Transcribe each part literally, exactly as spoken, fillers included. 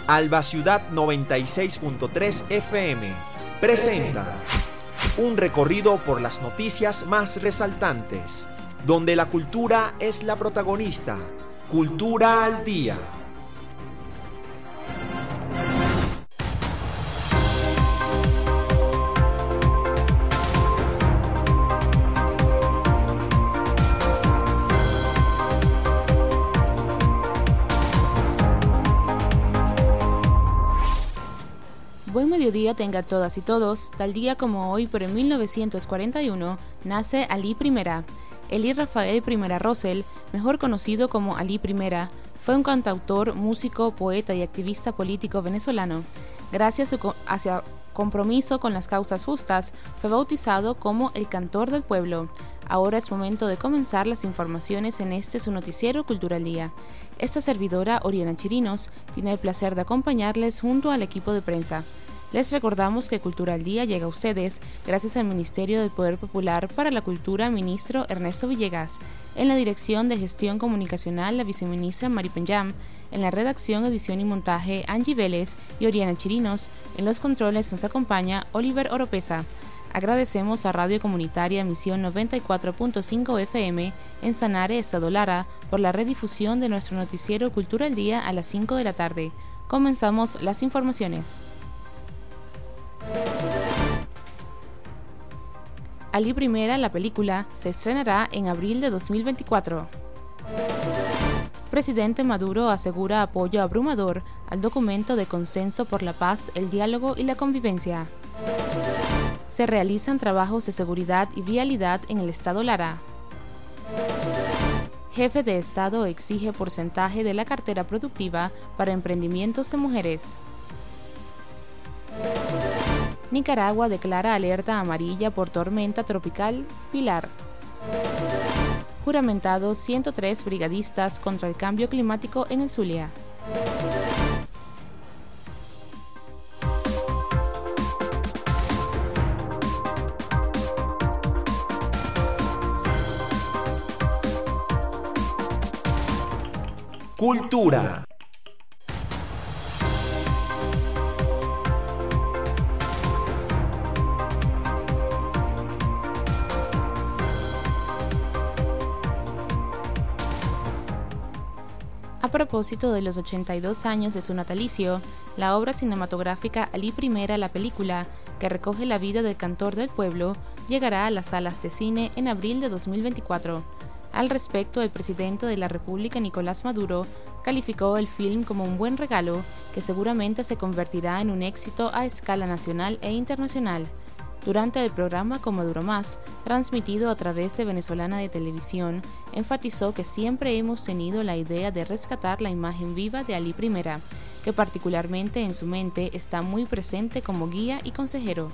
Alba Ciudad noventa y seis punto tres F M presenta un recorrido por las noticias más resaltantes, donde la cultura es la protagonista. Cultura al día. Buen mediodía tenga todas y todos. Tal día como hoy, pero en mil novecientos cuarenta y uno, nace Alí Primera. Elí Rafael Primera Rosell, mejor conocido como Alí Primera, fue un cantautor, músico, poeta y activista político venezolano. Gracias a su hacia compromiso con las causas justas, fue bautizado como el Cantor del Pueblo. Ahora es momento de comenzar las informaciones en este su noticiero Cultura al Día. Esta servidora, Oriana Chirinos, tiene el placer de acompañarles junto al equipo de prensa. Les recordamos que Cultura al Día llega a ustedes gracias al Ministerio del Poder Popular para la Cultura, ministro Ernesto Villegas. En la Dirección de Gestión Comunicacional, la viceministra Mari Penyam. En la redacción, edición y montaje, Angie Vélez y Oriana Chirinos. En los controles nos acompaña Oliver Oropesa. Agradecemos a Radio Comunitaria Misión noventa y cuatro punto cinco F M en Sanare, Estado Lara, por la redifusión de nuestro noticiero Cultura al Día a las cinco de la tarde. Comenzamos las informaciones. Alí Primera, la película, se estrenará en abril de dos mil veinticuatro. Presidente Maduro asegura apoyo abrumador al documento de consenso por la paz, el diálogo y la convivencia. Se realizan trabajos de seguridad y vialidad en el estado Lara. Jefe de Estado exige porcentaje de la cartera productiva para emprendimientos de mujeres. Nicaragua declara alerta amarilla por tormenta tropical Pilar. Juramentados ciento tres brigadistas contra el cambio climático en el Zulia. Cultura. A propósito de los ochenta y dos años de su natalicio, la obra cinematográfica Alí Primera, la película, que recoge la vida del cantor del pueblo, llegará a las salas de cine en abril de dos mil veinticuatro. Al respecto, el presidente de la República, Nicolás Maduro, calificó el film como un buen regalo que seguramente se convertirá en un éxito a escala nacional e internacional. Durante el programa Como Maduro Más, transmitido a través de Venezolana de Televisión, enfatizó que siempre hemos tenido la idea de rescatar la imagen viva de Alí Primera, que particularmente en su mente está muy presente como guía y consejero.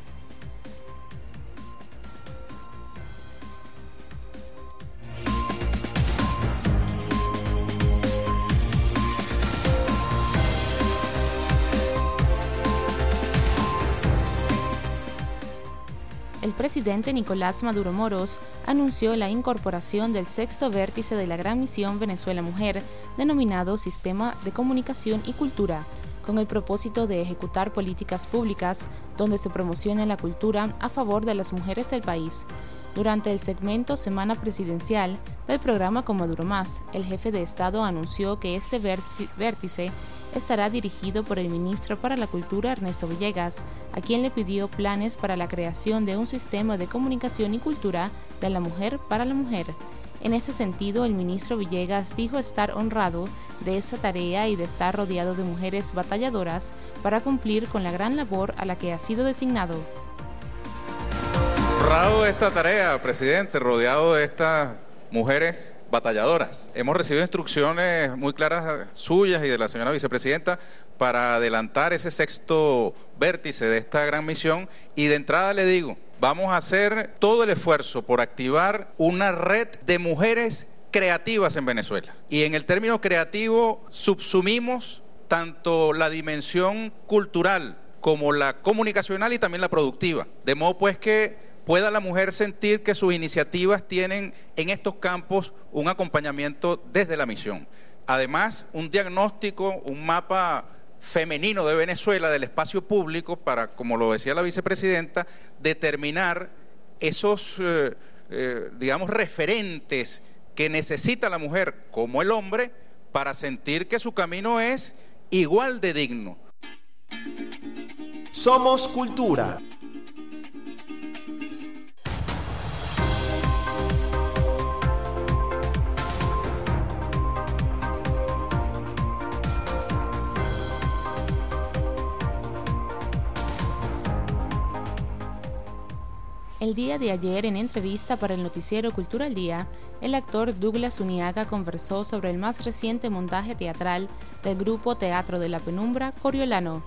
El presidente Nicolás Maduro Moros anunció la incorporación del sexto vértice de la Gran Misión Venezuela Mujer, denominado Sistema de Comunicación y Cultura, con el propósito de ejecutar políticas públicas donde se promocione la cultura a favor de las mujeres del país. Durante el segmento Semana Presidencial del programa Como Maduro Más, el jefe de Estado anunció que este vértice estará dirigido por el ministro para la Cultura Ernesto Villegas, a quien le pidió planes para la creación de un sistema de comunicación y cultura de la mujer para la mujer. En este sentido, el ministro Villegas dijo estar honrado de esta tarea y de estar rodeado de mujeres batalladoras para cumplir con la gran labor a la que ha sido designado. Honrado de esta tarea, presidente, rodeado de estas mujeres batalladoras. Hemos recibido instrucciones muy claras suyas y de la señora vicepresidenta para adelantar ese sexto vértice de esta gran misión, y de entrada le digo, vamos a hacer todo el esfuerzo por activar una red de mujeres creativas en Venezuela. Y en el término creativo subsumimos tanto la dimensión cultural como la comunicacional y también la productiva. De modo pues que pueda la mujer sentir que sus iniciativas tienen en estos campos un acompañamiento desde la misión. Además, un diagnóstico, un mapa femenino de Venezuela, del espacio público, para, como lo decía la vicepresidenta, determinar esos, eh, eh, digamos, referentes que necesita la mujer como el hombre para sentir que su camino es igual de digno. Somos Cultura. El día de ayer, en entrevista para el noticiero Cultura al Día, el actor Douglas Uniaga conversó sobre el más reciente montaje teatral del grupo Teatro de la Penumbra, Coriolano.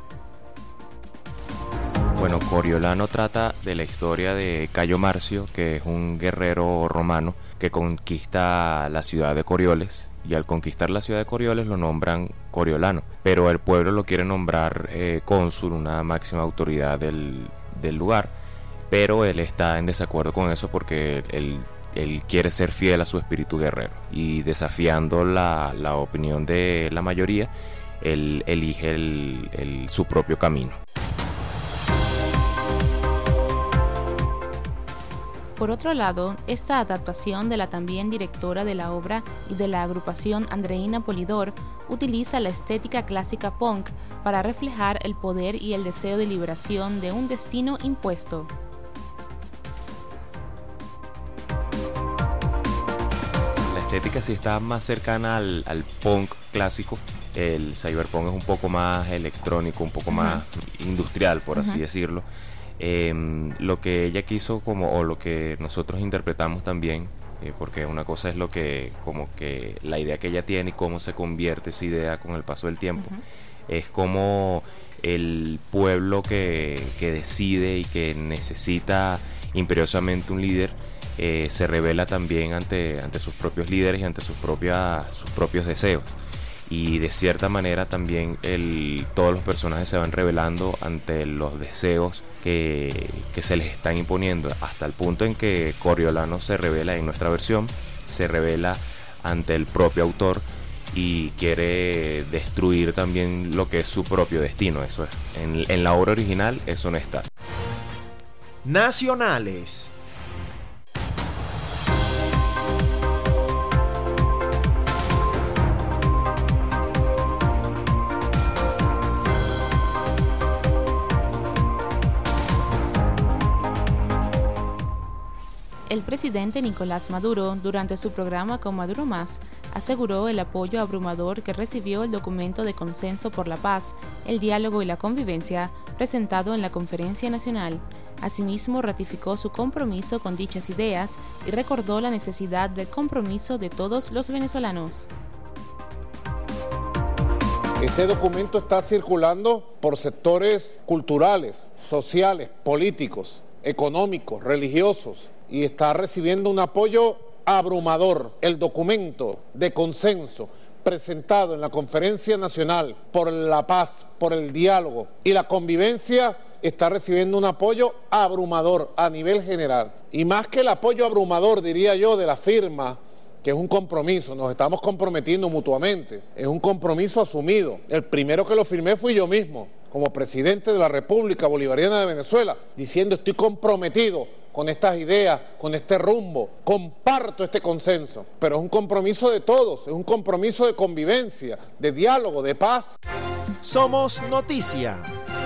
Bueno, Coriolano trata de la historia de Cayo Marcio, que es un guerrero romano que conquista la ciudad de Corioles, y al conquistar la ciudad de Corioles lo nombran Coriolano, pero el pueblo lo quiere nombrar eh, cónsul, una máxima autoridad del, del lugar. Pero él está en desacuerdo con eso porque él, él quiere ser fiel a su espíritu guerrero, y desafiando la, la opinión de la mayoría, él elige el, el, su propio camino. Por otro lado, esta adaptación de la también directora de la obra y de la agrupación Andreina Polidor utiliza la estética clásica punk para reflejar el poder y el deseo de liberación de un destino impuesto. La estética sí está más cercana al, al punk clásico. El cyberpunk es un poco más electrónico, un poco uh-huh. más industrial, por uh-huh. así decirlo. Eh, lo que ella quiso, como, o lo que nosotros interpretamos también, eh, porque una cosa es lo que, como que la idea que ella tiene y cómo se convierte esa idea con el paso del tiempo, uh-huh. es como el pueblo que, que decide y que necesita imperiosamente un líder, eh, se revela también ante, ante sus propios líderes y ante sus, propias, sus propios deseos. Y de cierta manera también el, todos los personajes se van revelando ante los deseos que, que se les están imponiendo, hasta el punto en que Coriolano se revela en nuestra versión, se revela ante el propio autor y quiere destruir también lo que es su propio destino. Eso es, en, en la obra original eso no está. Nacionales. El presidente Nicolás Maduro, durante su programa con Maduro Más, aseguró el apoyo abrumador que recibió el documento de Consenso por la Paz, el Diálogo y la Convivencia, presentado en la Conferencia Nacional. Asimismo, ratificó su compromiso con dichas ideas y recordó la necesidad del compromiso de todos los venezolanos. Este documento está circulando por sectores culturales, sociales, políticos, económicos, religiosos, y está recibiendo un apoyo abrumador. El documento de consenso presentado en la Conferencia Nacional por la Paz, por el Diálogo y la Convivencia está recibiendo un apoyo abrumador a nivel general. Y más que el apoyo abrumador, diría yo, de la firma, que es un compromiso, nos estamos comprometiendo mutuamente, es un compromiso asumido. El primero que lo firmé fui yo mismo, como presidente de la República Bolivariana de Venezuela, diciendo estoy comprometido con estas ideas, con este rumbo, comparto este consenso, pero es un compromiso de todos, es un compromiso de convivencia, de diálogo, de paz. Somos Noticia.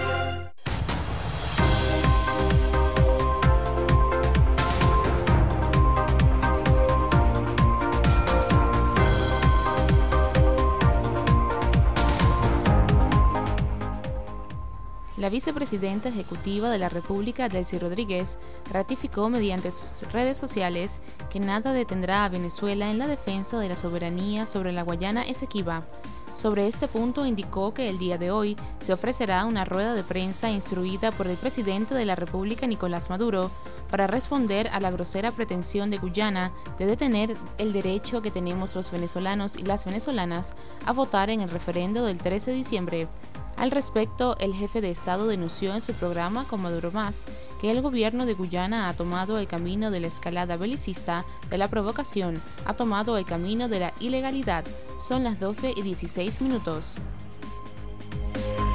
La vicepresidenta ejecutiva de la República, Delcy Rodríguez, ratificó mediante sus redes sociales que nada detendrá a Venezuela en la defensa de la soberanía sobre la Guayana Esequiba. Sobre este punto indicó que el día de hoy se ofrecerá una rueda de prensa instruida por el presidente de la República, Nicolás Maduro, para responder a la grosera pretensión de Guyana de detener el derecho que tenemos los venezolanos y las venezolanas a votar en el referendo del trece de diciembre. Al respecto, el jefe de Estado denunció en su programa con Maduro Más que el gobierno de Guyana ha tomado el camino de la escalada belicista, de la provocación, ha tomado el camino de la ilegalidad. Son las doce y dieciséis minutos.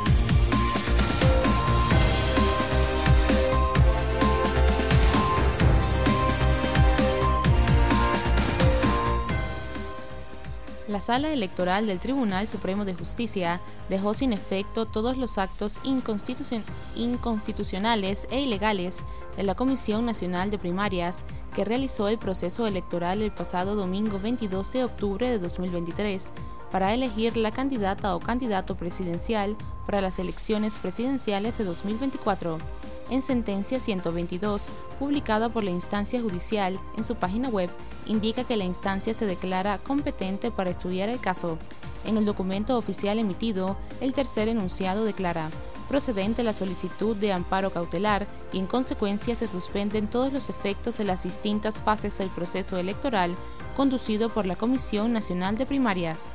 La Sala Electoral del Tribunal Supremo de Justicia dejó sin efecto todos los actos inconstitucion- inconstitucionales e ilegales de la Comisión Nacional de Primarias que realizó el proceso electoral el pasado domingo veintidós de octubre de dos mil veintitrés para elegir la candidata o candidato presidencial para las elecciones presidenciales de dos mil veinticuatro. En sentencia ciento veintidós, publicada por la instancia judicial en su página web, indica que la instancia se declara competente para estudiar el caso. En el documento oficial emitido, el tercer enunciado declara: procedente la solicitud de amparo cautelar y en consecuencia se suspenden todos los efectos de las distintas fases del proceso electoral conducido por la Comisión Nacional de Primarias.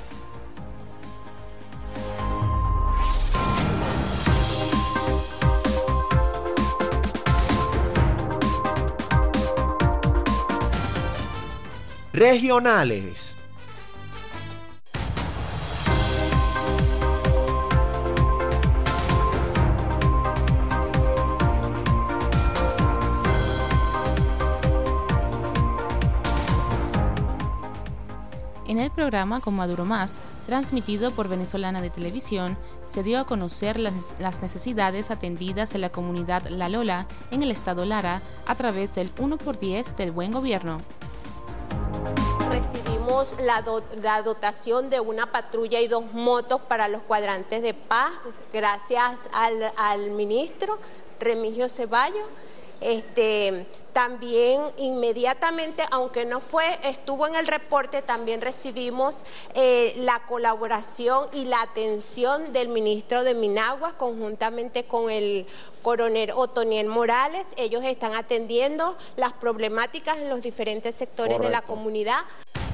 Regionales. En el programa Con Maduro Más, transmitido por Venezolana de Televisión, se dio a conocer las, las necesidades atendidas en la comunidad La Lola, en el estado Lara, a través del uno por diez del Buen Gobierno. Recibimos la, do, la dotación de una patrulla y dos motos para los cuadrantes de paz, gracias al, al ministro Remigio Ceballos. Este, también inmediatamente, aunque no fue, estuvo en el reporte, también recibimos eh, la colaboración y la atención del ministro de Minagua, conjuntamente con el coronel Otoniel Morales. Ellos están atendiendo las problemáticas en los diferentes sectores Correcto. de la comunidad.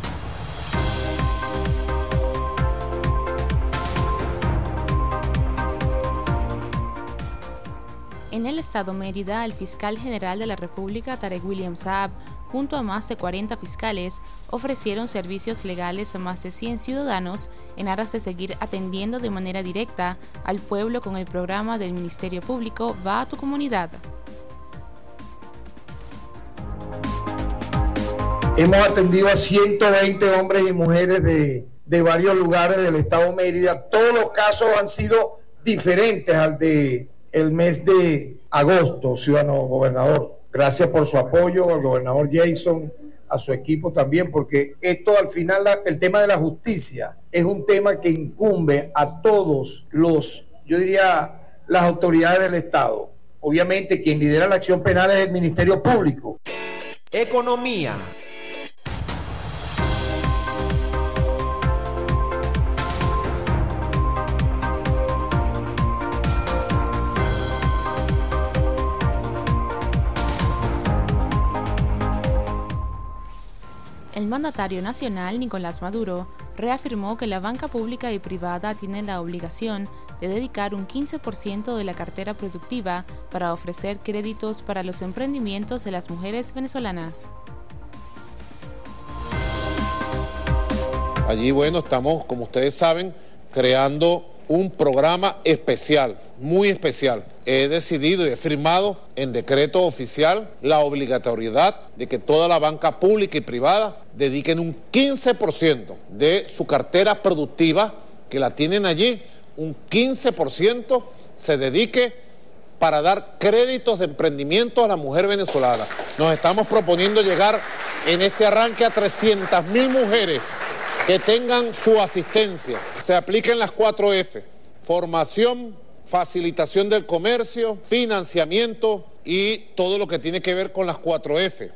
En el estado Mérida, el fiscal general de la República, Tarek William Saab, junto a más de cuarenta fiscales, ofrecieron servicios legales a más de cien ciudadanos en aras de seguir atendiendo de manera directa al pueblo con el programa del Ministerio Público Va a tu Comunidad. Hemos atendido a ciento veinte hombres y mujeres de, de varios lugares del estado Mérida. Todos los casos han sido diferentes al de el mes de agosto, ciudadano gobernador. Gracias por su apoyo al gobernador Jason, a su equipo también, porque esto al final, la, el tema de la justicia es un tema que incumbe a todos los, yo diría, las autoridades del Estado. Obviamente quien lidera la acción penal es el Ministerio Público. Economía. El mandatario nacional, Nicolás Maduro, reafirmó que la banca pública y privada tiene la obligación de dedicar un quince por ciento de la cartera productiva para ofrecer créditos para los emprendimientos de las mujeres venezolanas. Allí, bueno, estamos, como ustedes saben, creando un programa especial, muy especial. He decidido y he firmado en decreto oficial la obligatoriedad de que toda la banca pública y privada dediquen un quince por ciento de su cartera productiva, que la tienen allí, un quince por ciento se dedique para dar créditos de emprendimiento a la mujer venezolana. Nos estamos proponiendo llegar en este arranque a trescientas mil mujeres que tengan su asistencia. Se apliquen las cuatro F: formación, facilitación del comercio, financiamiento y todo lo que tiene que ver con las cuatro F.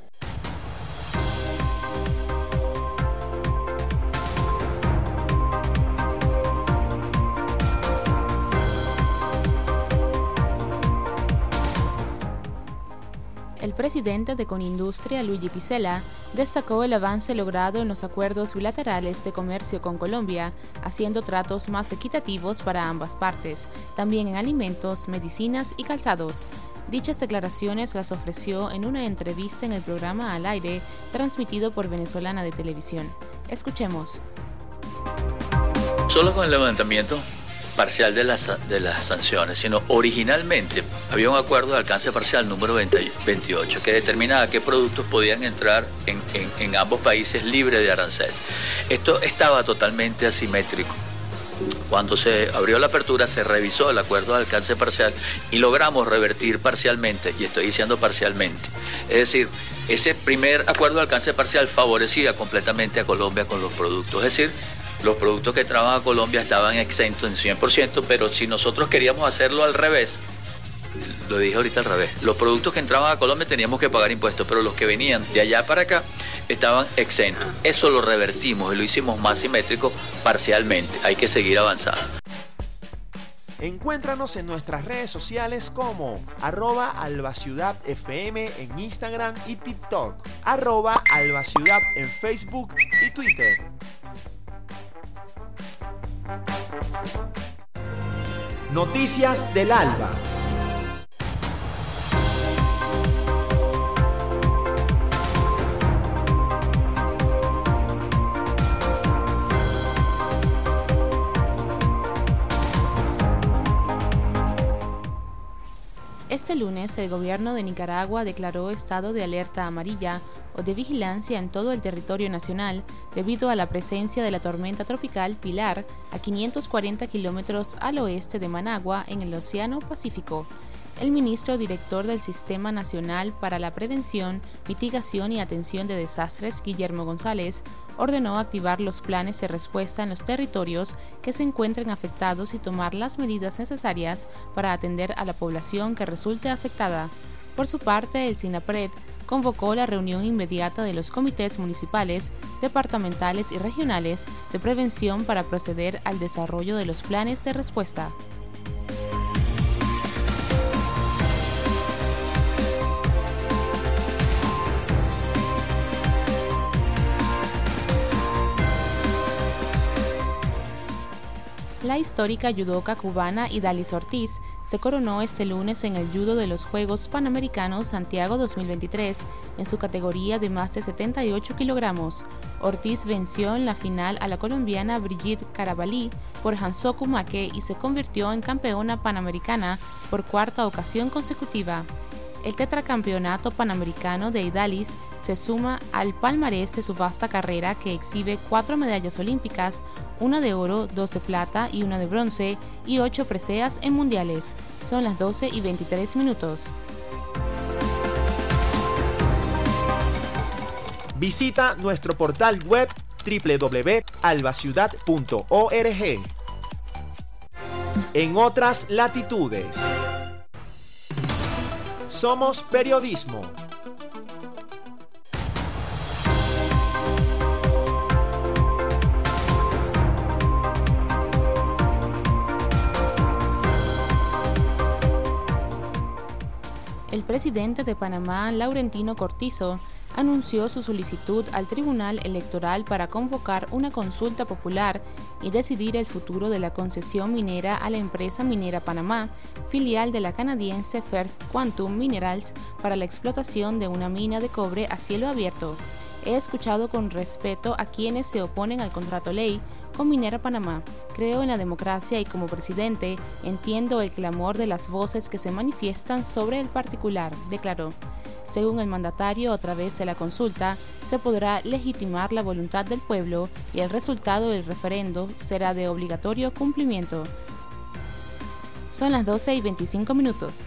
El presidente de Conindustria, Luigi Piccella, destacó el avance logrado en los acuerdos bilaterales de comercio con Colombia, haciendo tratos más equitativos para ambas partes, también en alimentos, medicinas y calzados. Dichas declaraciones las ofreció en una entrevista en el programa Al Aire, transmitido por Venezolana de Televisión. Escuchemos. Solo con el levantamiento parcial de las, de las sanciones, sino originalmente había un acuerdo de alcance parcial número veintiocho que determinaba qué productos podían entrar en, en, en ambos países libres de arancel. Esto estaba totalmente asimétrico. Cuando se abrió la apertura se revisó el acuerdo de alcance parcial y logramos revertir parcialmente, y estoy diciendo parcialmente, es decir, ese primer acuerdo de alcance parcial favorecía completamente a Colombia con los productos, es decir, los productos que entraban a Colombia estaban exentos en cien por ciento, pero si nosotros queríamos hacerlo al revés, lo dije ahorita al revés, los productos que entraban a Colombia teníamos que pagar impuestos, pero los que venían de allá para acá estaban exentos. Eso lo revertimos y lo hicimos más simétrico parcialmente. Hay que seguir avanzando. Encuéntranos en nuestras redes sociales como arroba albaciudad fm en Instagram y TikTok, arroba albaciudad en Facebook y Twitter. Noticias del Alba. Este lunes, el gobierno de Nicaragua declaró estado de alerta amarilla o de vigilancia en todo el territorio nacional debido a la presencia de la tormenta tropical Pilar a quinientos cuarenta kilómetros al oeste de Managua en el Océano Pacífico. El ministro director del Sistema Nacional para la Prevención, Mitigación y Atención de Desastres, Guillermo González, ordenó activar los planes de respuesta en los territorios que se encuentren afectados y tomar las medidas necesarias para atender a la población que resulte afectada. Por su parte, el SINAPRED convocó la reunión inmediata de los comités municipales, departamentales y regionales de prevención para proceder al desarrollo de los planes de respuesta. La histórica judoka cubana Idalis Ortiz se coronó este lunes en el judo de los Juegos Panamericanos Santiago dos mil veintitrés en su categoría de más de setenta y ocho kilogramos. Ortiz venció en la final a la colombiana Brigitte Carabalí por Hansoku Make y se convirtió en campeona panamericana por cuarta ocasión consecutiva. El tetracampeonato panamericano de Idalis se suma al palmarés de su vasta carrera que exhibe cuatro medallas olímpicas, una de oro, dos de plata y una de bronce y ocho preseas en mundiales. Son las doce y veintitrés minutos. Visita nuestro portal web doble u doble u doble u punto albaciudad punto org. En otras latitudes. Somos periodismo. El presidente de Panamá, Laurentino Cortizo, anunció su solicitud al Tribunal Electoral para convocar una consulta popular y decidir el futuro de la concesión minera a la empresa Minera Panamá, filial de la canadiense First Quantum Minerals, para la explotación de una mina de cobre a cielo abierto. He escuchado con respeto a quienes se oponen al contrato ley con Minera Panamá. Creo en la democracia y como presidente entiendo el clamor de las voces que se manifiestan sobre el particular, declaró. Según el mandatario, a través de la consulta se podrá legitimar la voluntad del pueblo y el resultado del referendo será de obligatorio cumplimiento. Son las doce y veinticinco minutos.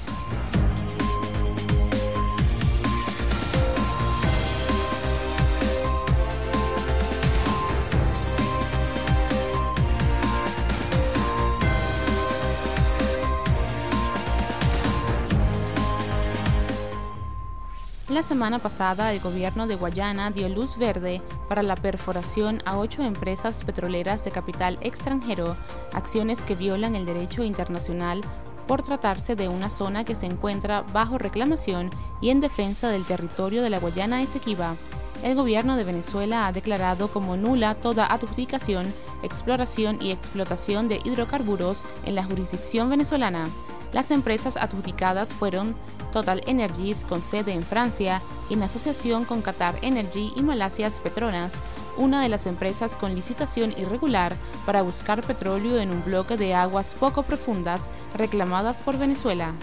La semana pasada, el gobierno de Guayana dio luz verde para la perforación a ocho empresas petroleras de capital extranjero, acciones que violan el derecho internacional por tratarse de una zona que se encuentra bajo reclamación y en defensa del territorio de la Guayana Esequiba. El gobierno de Venezuela ha declarado como nula toda adjudicación, exploración y explotación de hidrocarburos en la jurisdicción venezolana. Las empresas adjudicadas fueron Total Energies, con sede en Francia, en asociación con Qatar Energy y Malaysia Petronas, una de las empresas con licitación irregular para buscar petróleo en un bloque de aguas poco profundas reclamadas por Venezuela.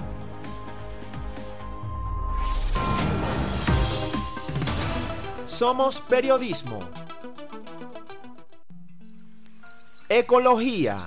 Somos periodismo. Ecología.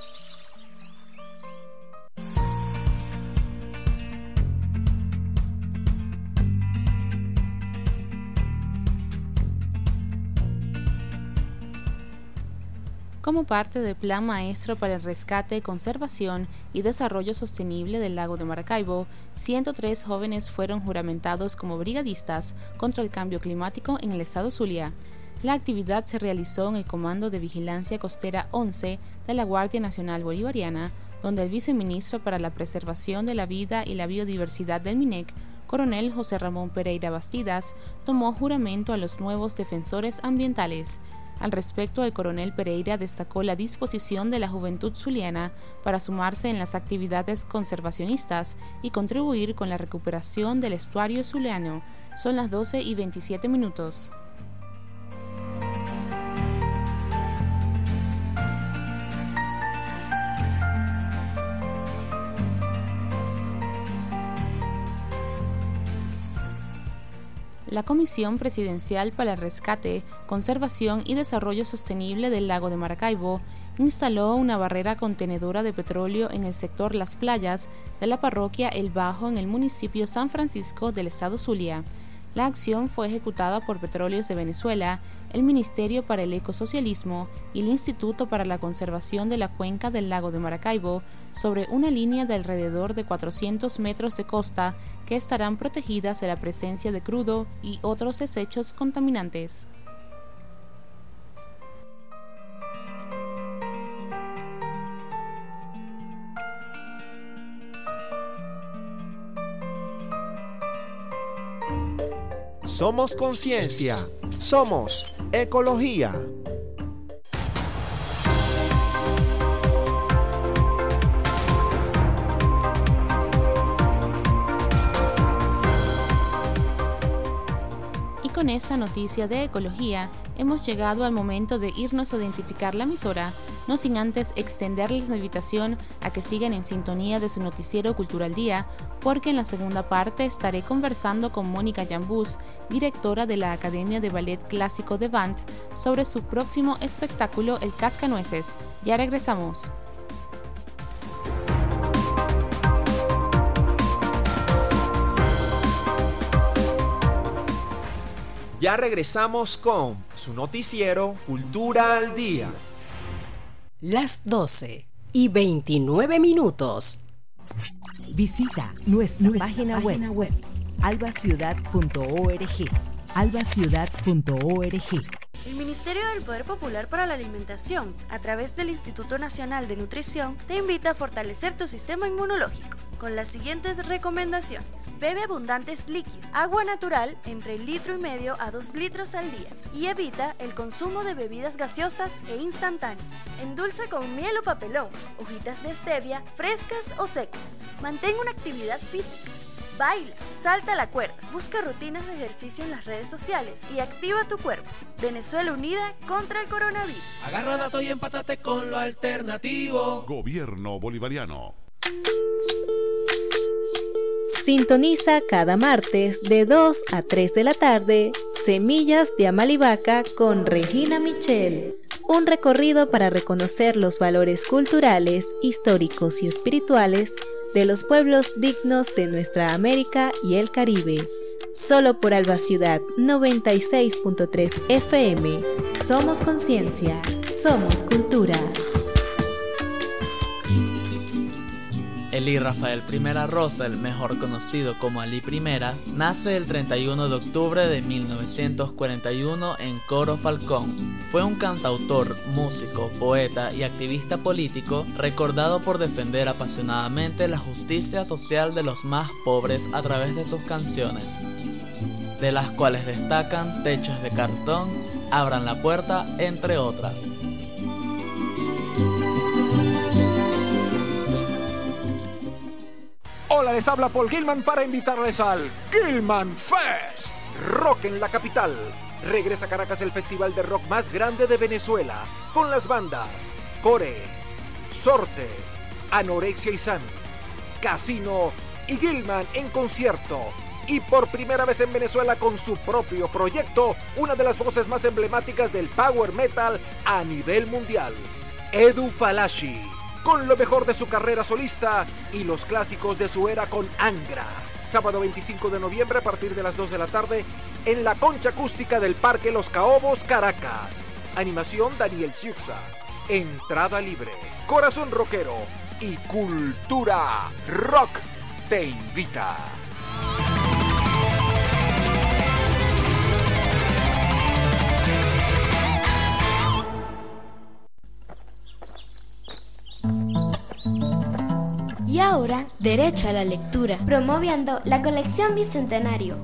Como parte del Plan Maestro para el Rescate, Conservación y Desarrollo Sostenible del Lago de Maracaibo, ciento tres jóvenes fueron juramentados como brigadistas contra el cambio climático en el estado Zulia. La actividad se realizó en el Comando de Vigilancia Costera once de la Guardia Nacional Bolivariana, donde el viceministro para la Preservación de la Vida y la Biodiversidad del MINEC, Coronel José Ramón Pereira Bastidas, tomó juramento a los nuevos defensores ambientales. Al respecto, el coronel Pereira destacó la disposición de la juventud zuliana para sumarse en las actividades conservacionistas y contribuir con la recuperación del estuario zuliano. Son las doce y veintisiete minutos. La Comisión Presidencial para el Rescate, Conservación y Desarrollo Sostenible del Lago de Maracaibo instaló una barrera contenedora de petróleo en el sector Las Playas de la parroquia El Bajo en el municipio San Francisco del estado Zulia. La acción fue ejecutada por Petróleos de Venezuela, el Ministerio para el Ecosocialismo y el Instituto para la Conservación de la Cuenca del Lago de Maracaibo sobre una línea de alrededor de cuatrocientos metros de costa que estarán protegidas de la presencia de crudo y otros desechos contaminantes. Somos conciencia. Somos ecología. Y con esta noticia de ecología, hemos llegado al momento de irnos a identificar la emisora, no sin antes extenderles la invitación a que sigan en sintonía de su noticiero Cultura al Día, porque en la segunda parte estaré conversando con Mónica Yambús, directora de la Academia de Ballet Clásico de Vant, sobre su próximo espectáculo El Cascanueces. Ya regresamos. Ya regresamos con su noticiero Cultura al Día. Las doce y veintinueve minutos. Visita nuestra, nuestra página, página web, web alba ciudad punto org. alba ciudad punto org. El Ministerio del Poder Popular para la Alimentación, a través del Instituto Nacional de Nutrición, te invita a fortalecer tu sistema inmunológico con las siguientes recomendaciones. Bebe abundantes líquidos, agua natural entre litro y medio a dos litros al día y evita el consumo de bebidas gaseosas e instantáneas. Endulza con miel o papelón, hojitas de stevia, frescas o secas. Mantén una actividad física. Baila, salta la cuerda, busca rutinas de ejercicio en las redes sociales y activa tu cuerpo. Venezuela unida contra el coronavirus. Agarra datos y empátate con lo alternativo. Gobierno bolivariano. Sintoniza cada martes de dos a tres de la tarde Semillas de Amalivaca con Regina Michel. Un recorrido para reconocer los valores culturales, históricos y espirituales de los pueblos dignos de nuestra América y el Caribe. Solo por Alba Ciudad noventa y seis punto tres F M. Somos conciencia, somos cultura. Elí Rafael I Rosell, mejor conocido como Alí Primera, nace el treinta y uno de octubre de mil novecientos cuarenta y uno en Coro Falcón. Fue un cantautor, músico, poeta y activista político recordado por defender apasionadamente la justicia social de los más pobres a través de sus canciones, de las cuales destacan Techos de Cartón, Abran la Puerta, entre otras. Hola, les habla Paul Gilman para invitarles al Gilman Fest. Rock en la capital. Regresa a Caracas el festival de rock más grande de Venezuela, con las bandas Core, Sorte, Anorexia y San, Casino y Gilman en concierto. Y por primera vez en Venezuela con su propio proyecto, una de las voces más emblemáticas del power metal a nivel mundial, Edu Falashi, con lo mejor de su carrera solista y los clásicos de su era con Angra. Sábado veinticinco de noviembre a partir de las dos de la tarde en la concha acústica del Parque Los Caobos, Caracas. Animación Daniel Siuxa. Entrada libre. Corazón Rockero y Cultura Rock te invita. Y ahora, derecho a la lectura, promoviendo la colección Bicentenario.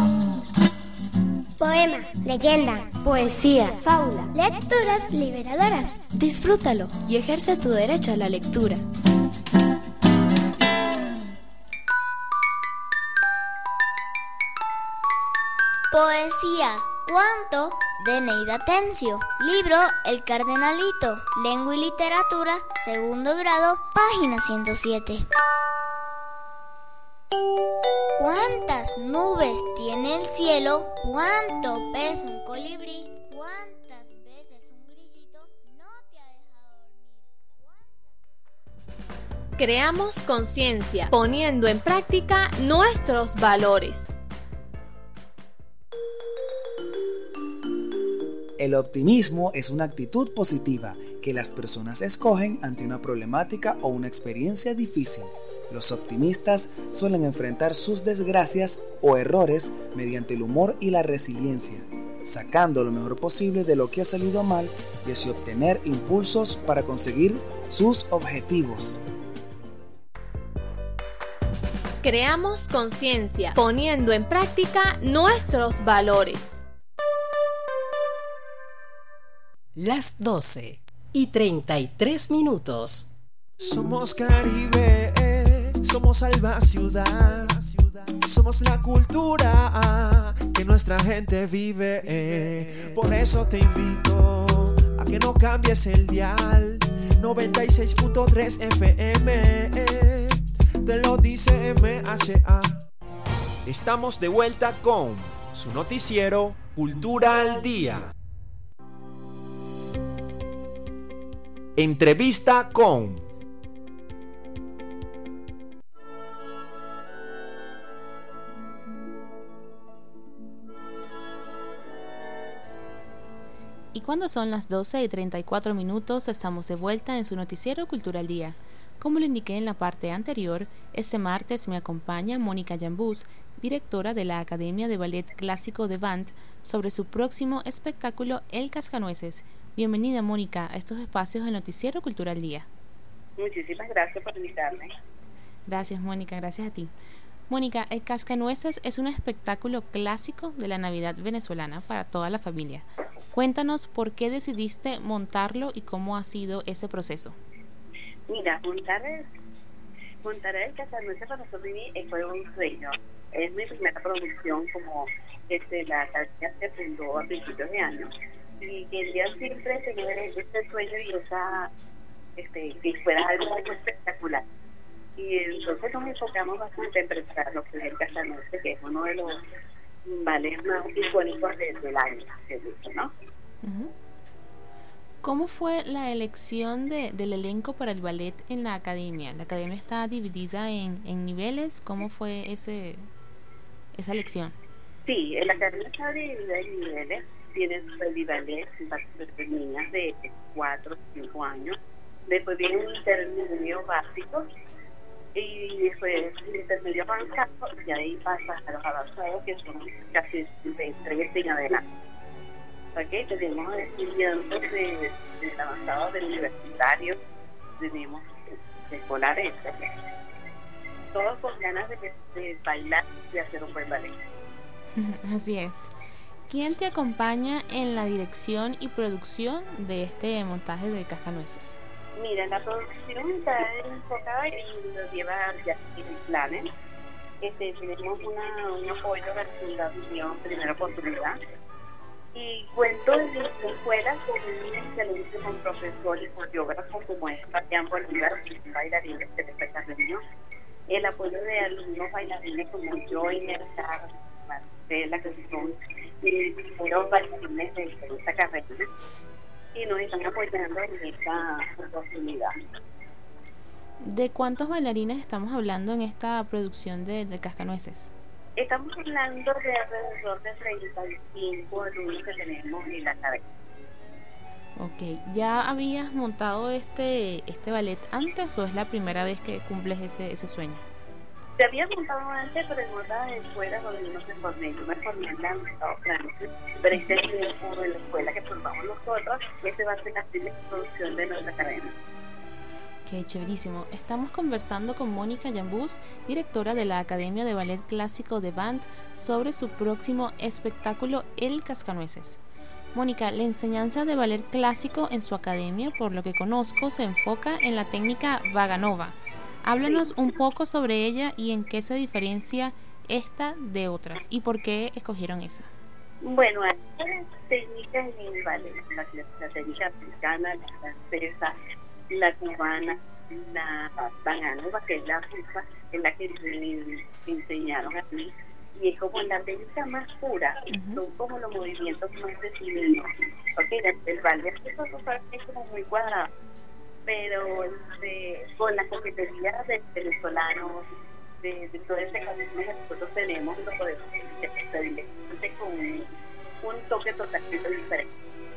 Poema, leyenda, Poesía, fábula, lecturas liberadoras. Disfrútalo y ejerce tu derecho a la lectura. Poesía, cuento de Neida Tencio. Libro El Cardenalito, Lengua y Literatura, segundo grado, página ciento siete. ¿Cuántas nubes tiene el cielo? ¿Cuánto pesa un colibrí? ¿Cuántas veces un grillito no te ha dejado dormir? Creamos conciencia, poniendo en práctica nuestros valores. El optimismo es una actitud positiva que las personas escogen ante una problemática o una experiencia difícil. Los optimistas suelen enfrentar sus desgracias o errores mediante el humor y la resiliencia, sacando lo mejor posible de lo que ha salido mal y así obtener impulsos para conseguir sus objetivos. Creamos conciencia, poniendo en práctica nuestros valores. Las doce y treinta y tres minutos. Somos Caribe, eh, somos Alba Ciudad, somos la cultura ah, que nuestra gente vive. Eh. Por eso te invito a que no cambies el dial. noventa y seis punto tres F M, eh, te lo dice M H A. Estamos de vuelta con su noticiero Cultura al Día. Entrevista con Y cuando son las doce y treinta y cuatro minutos, estamos de vuelta en su noticiero Cultura al Día. Como lo indiqué en la parte anterior, este martes me acompaña Mónica Yambús, directora de la Academia de Ballet Clásico de Vant, sobre su próximo espectáculo El Cascanueces. Bienvenida, Mónica, a estos espacios del noticiero Cultura al Día. Muchísimas gracias por invitarme. Gracias, Mónica, gracias a ti. Mónica, El Cascanueces es un espectáculo clásico de la Navidad venezolana para toda la familia. Cuéntanos por qué decidiste montarlo y cómo ha sido ese proceso. Mira, montar el, montar el Cascanueces para nosotros fue un sueño. Es mi primera producción, como este, la academia se fundó a principios de año. Y quería siempre tener este sueño y esa, este, que fuera algo espectacular. Y entonces nos enfocamos bastante en preparar lo que es el Cascanueces, que es uno de los ballets más icónicos de, del año, ¿no? Uh-huh. ¿Cómo fue la elección de, del elenco para el ballet en la academia? ¿La academia está dividida en, en niveles? ¿Cómo fue ese esa elección? Sí, la academia está dividida en niveles. Tienen su ballet de niñas de cuatro o cinco años. Después viene un intermedio básico y después un intermedio avanzado, y ahí pasa a los avanzados, que son casi de tres en adelante. ¿Okay? Tenemos estudiantes de, de avanzados, de universitarios, tenemos de escolares, todos con ganas de, de bailar y hacer un buen ballet. Así es. ¿Quién te acompaña en la dirección y producción de este montaje de Cascanueces? Mira, la producción está enfocada y nos lleva ya en planes. Este, tenemos una, un apoyo de la Fundación Primera Oportunidad y cuento en las escuelas con un excelente con profesores, coreógrafos como es Fabián Bolívar, bailarines de Petacademia, el apoyo de alumnos bailarines como Joyner, Carlos, Marcela, que son primeros bailarines de esta carrera y nos están apoyando en esta oportunidad. ¿De cuántos bailarines estamos hablando en esta producción de, de Cascanueces? Estamos hablando de alrededor de treinta y cinco alumnos que tenemos en la academia. Ok, ¿ya habías montado este este ballet antes o es la primera vez que cumples ese, ese sueño? Se había montado antes, pero en otras escuelas donde no se formé. Yo me formé en la Universidad de Francia, pero este es el de la escuela que formamos nosotros, y este va a ser la primera producción de nuestra academia. Qué chéverísimo. Estamos conversando con Mónica Yambús, directora de la Academia de Ballet Clásico de Vannes, sobre su próximo espectáculo El Cascanueces. Mónica, la enseñanza de ballet clásico en su academia, por lo que conozco, se enfoca en la técnica Vaganova. Háblanos un poco sobre ella y en qué se diferencia esta de otras y por qué escogieron esa. Bueno, hay técnicas en el ballet, la, la técnica africana, la francesa, la cubana, la Vaganova, que es la rusa, es la que me enseñaron a mí, y es como la técnica más pura, uh-huh. Son como los movimientos más definidos. Okay, el ballet es como muy cuadrado, pero este, con la competencia de venezolanos, de, de todo ese camino que nosotros tenemos, lo podemos hacer con un, un toque totalmente diferente.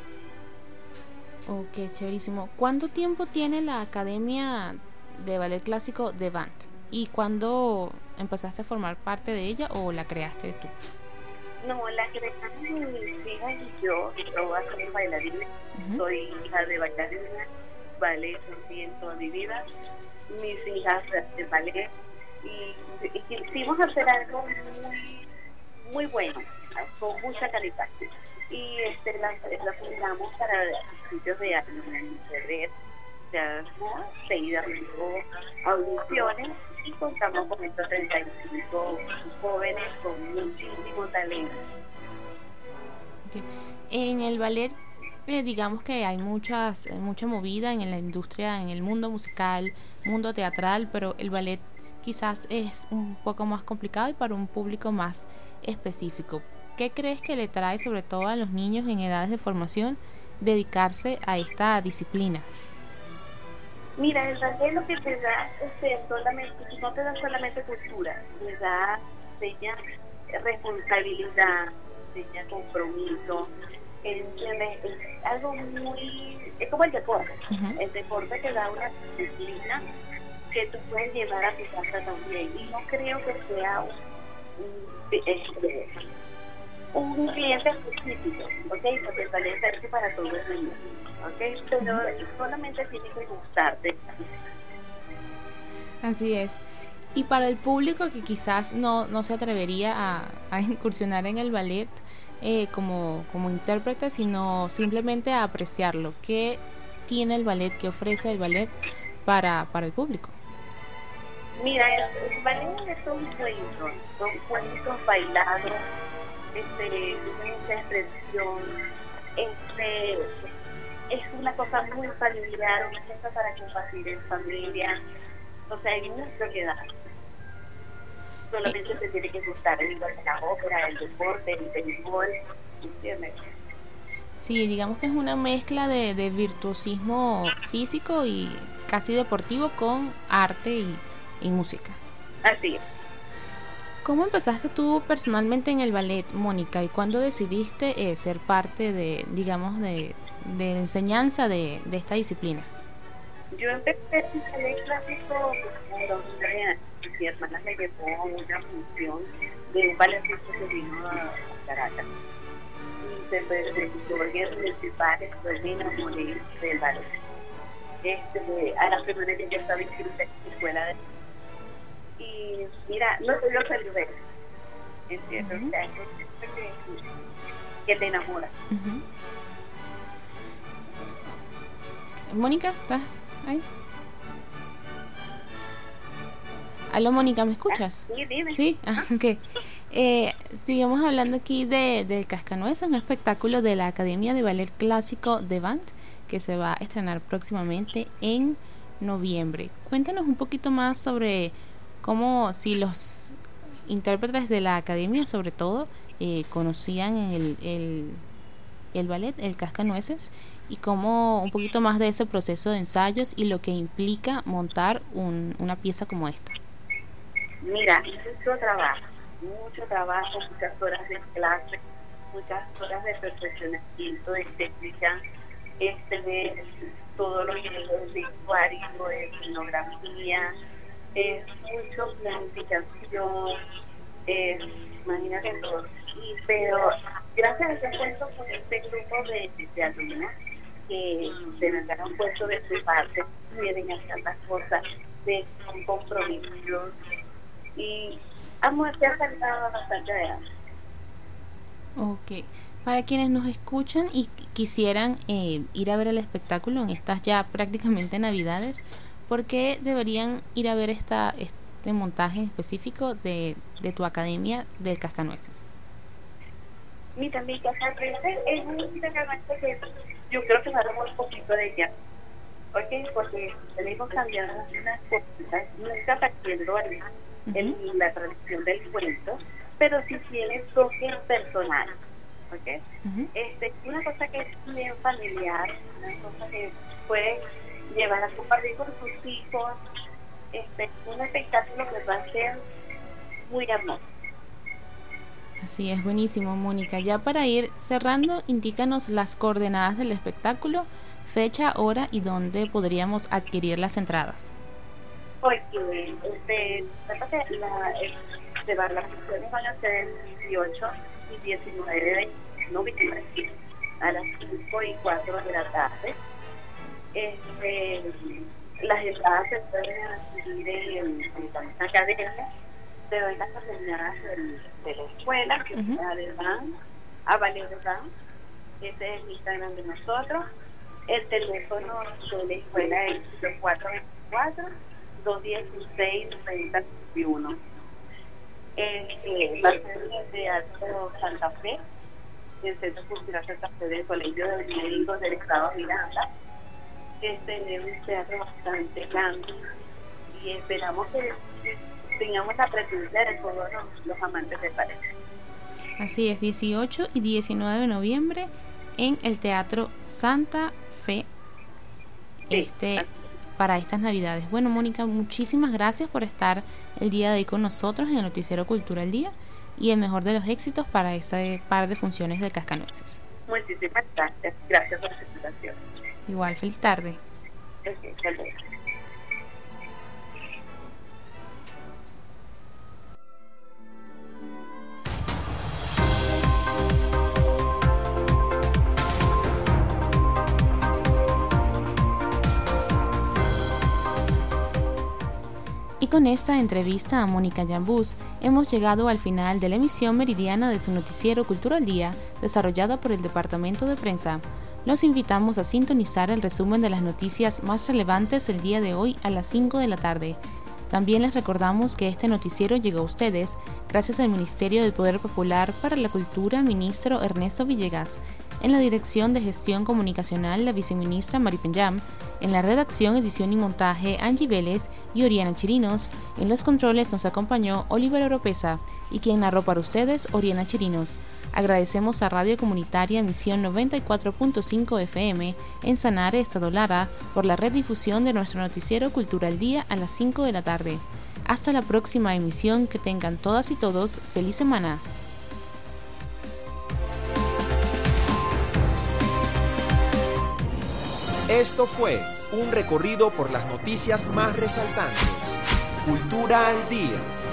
Ok, chéverísimo. ¿Cuánto tiempo tiene la Academia de Ballet Clásico de Vannes? ¿Y cuándo empezaste a formar parte de ella o la creaste tú? No, la creamos mis hijas y yo. Yo soy bailarina, uh-huh. Soy hija de bailarina, ballet también toda mi vida. Mis hijas de ballet y, y quisimos hacer algo muy, muy bueno, con mucha calidad. Y este la, la fundamos para sitios de febrero, ya seguida luego audiciones y contamos con estos treinta y cinco jóvenes con muchísimo talento. Okay. En el ballet, eh, digamos que hay muchas mucha movida en la industria, en el mundo musical, mundo teatral, pero el ballet quizás es un poco más complicado y para un público más específico. ¿Qué crees que le trae sobre todo a los niños en edades de formación dedicarse a esta disciplina? Mira, el ballet lo que te da es solamente, no te da solamente cultura, te da, te enseña responsabilidad, te enseña compromiso, es, es algo muy, es como el deporte, uh-huh. El deporte te da una disciplina que tú puedes llevar a tu casa también, y no creo que sea un, un, este, un cliente específico, ¿ok? Porque el ballet es hecho para todo el mundo, ¿ok? Pero solamente tiene que gustarte. Así es. Y para el público que quizás no, no se atrevería a, a incursionar en el ballet eh, como, como intérprete, sino simplemente a apreciarlo, ¿qué tiene el ballet, qué ofrece el ballet para, para el público? Mira, el, el ballet son cuentos, son cuentos bailados, este, mucha expresión, este, es una cosa muy familiar, una cosa para compartir en familia, o sea, hay mucho que dar. Solamente eh. se tiene que gustar el de la ópera, el deporte, el béisbol, ¿entiendes? Sí, digamos que es una mezcla de, de virtuosismo físico y casi deportivo con arte y, y música. Así es. ¿Cómo empezaste tú personalmente en el ballet, Mónica? ¿Y cuándo decidiste eh, ser parte de, digamos, de, de enseñanza de, de esta disciplina? Yo empecé en ballet clásico cuando mi hermana me llevó a una función de un ballet que vino a Caracas. Y se presentó en el principal, después me enamoré del ballet. Este, a la primera que yo estaba inscrita en la escuela de... Y mira, no te dio salir, ¿entiendes? Uh-huh. O sea, es que, que te enamora. Uh-huh. Mónica, ¿estás? Ay. Aló, Mónica, ¿me escuchas? Sí, dime. Sí, ah, ok. Eh, sigamos hablando aquí de, del Cascanueces, un espectáculo de la Academia de Ballet Clásico de Bant que se va a estrenar próximamente en noviembre. Cuéntanos un poquito más sobre cómo, si los intérpretes de la Academia, sobre todo, eh, conocían el, el, el ballet, el Cascanueces, y cómo un poquito más de ese proceso de ensayos y lo que implica montar un, una pieza como esta. Mira, mucho trabajo, mucho trabajo, muchas horas de clase, muchas horas de perfeccionamiento, de técnica, este, de todos los niveles de vestuario, de escenografía, es mucho planificación, eh, imagínate todo. Y, pero gracias a ese puesto por este grupo de, de alumnos que de verdad han puesto de su parte, quieren hacer las cosas, de un compromiso, y hemos acercado bastante adelante. Ok, para quienes nos escuchan y quisieran eh, ir a ver el espectáculo en estas ya prácticamente navidades, ¿por qué deberían ir a ver esta este montaje en específico de, de tu academia del Cascanueces? Mira, mi Cascanueces es un cascanueces que yo creo que va a dar un poquito de ya, ¿ok? Porque tenemos cambiando unas cosas, nunca partiendo el en la tradición del cuento, pero sí tiene toques personales, ¿ok? Uh-huh. Este, una cosa que es bien familiar, una cosa que puede llevar a compartir con sus hijos, este, un espectáculo que va a ser muy hermoso. Así es, buenísimo, Mónica. Ya para ir cerrando, indícanos las coordenadas del espectáculo, fecha, hora y dónde podríamos adquirir las entradas. Porque este, la, el, de las funciones van a ser el dieciocho y diecinueve de noviembre a las cinco y cuatro de la tarde. Este, las entradas se pueden adquirir en, en la academia. Te doy las coordenadas de la escuela, que uh-huh. es Adelán, a Valerán. Ese es el Instagram de nosotros. El teléfono de la escuela es cuatro veinticuatro, dos dieciséis, treinta y uno. Eh, va a ser en el Teatro Santa Fe, el Centro Cultural Santa Fe del Colegio de Médicos del Estado Miranda. Este es un teatro bastante grande y esperamos que tengamos la presencia de todos los, los amantes del ballet. Así es, dieciocho y diecinueve de noviembre en el Teatro Santa Fe. Sí, este así. Para estas navidades. Bueno, Mónica, muchísimas gracias por estar el día de hoy con nosotros en el Noticiero Cultura al Día y el mejor de los éxitos para ese par de funciones del Cascanueces. Muchísimas gracias. Gracias por su invitación. Igual, feliz tarde. Okay, hasta luego. Y con esta entrevista a Mónica Yambús hemos llegado al final de la emisión meridiana de su noticiero Cultura al Día, desarrollada por el Departamento de Prensa. Los invitamos a sintonizar el resumen de las noticias más relevantes el día de hoy a las cinco de la tarde. También les recordamos que este noticiero llegó a ustedes gracias al Ministerio del Poder Popular para la Cultura, ministro Ernesto Villegas. En la Dirección de Gestión Comunicacional, la viceministra Mari Penyam. En la redacción, edición y montaje, Angie Vélez y Oriana Chirinos. En los controles nos acompañó Oliver Oropesa y quien narró para ustedes, Oriana Chirinos. Agradecemos a Radio Comunitaria Misión noventa y cuatro punto cinco F M en Sanare, Estado Lara, por la redifusión de nuestro noticiero Cultura al Día a las cinco de la tarde. Hasta la próxima emisión, que tengan todas y todos feliz semana. Esto fue un recorrido por las noticias más resaltantes. Cultura al Día.